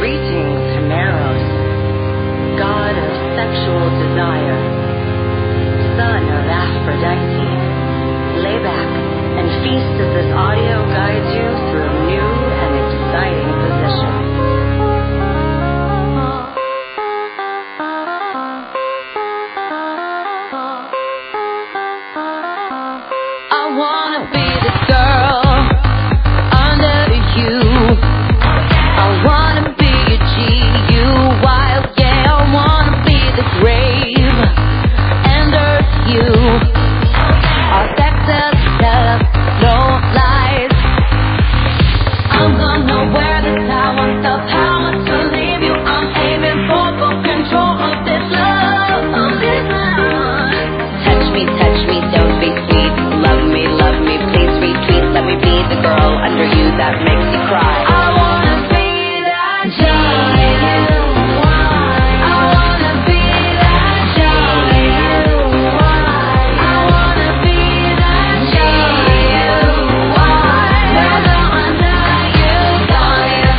Greetings, Himeros, god of sexual desire, son of Aphrodite. Lay back and feast as this audio guides you through a new and exciting position. I wanna be the girl under you. I wanna be a G-U-Y, yeah. I wanna be the grave and earth you. Our sex is love, no lies. I'm gonna wear the tower, the power to leave you. I'm aiming for full control of this love, of this love. Touch me, don't be sweet. Love me, please retreat. Let me be the girl under you that makes you cry. I wanna be that G-U-Y. I wanna be that G-U-Y. I wanna be that G-U-Y. Whether under you, darling.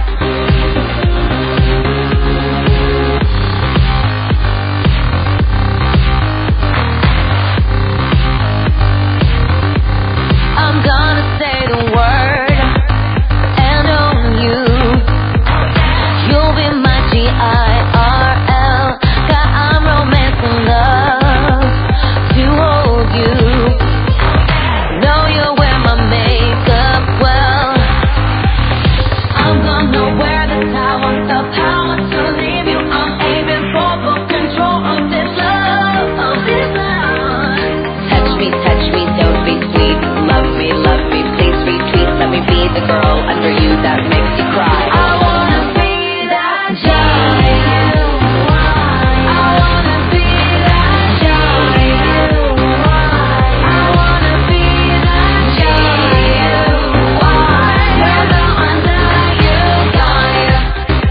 I'm gonna say the word and own you. You'll be my G-I-R-L. God, I'm romance and love to hold you. Know you wear my makeup well. I'm gonna wear the tower, the power to leave you. I'm aiming for full control of this love, of this love. Touch me, don't be sweet. Love me, please retreat. Let me be the girl under you that makes you cry. I wanna be that G-U-Y. I wanna be that G-U-Y. I wanna be that G-U-Y. Whether under you, darling.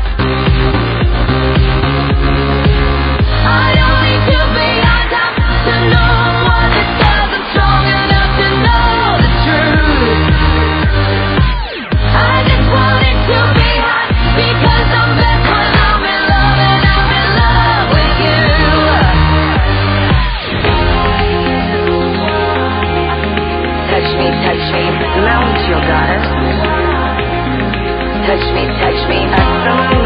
I don't need to be on top to know what it does. I'm strong enough to know the truth. I just want it to be hot because I'm best when I'm in love and I'm in love with you. Touch me, mount your goddess. Touch me,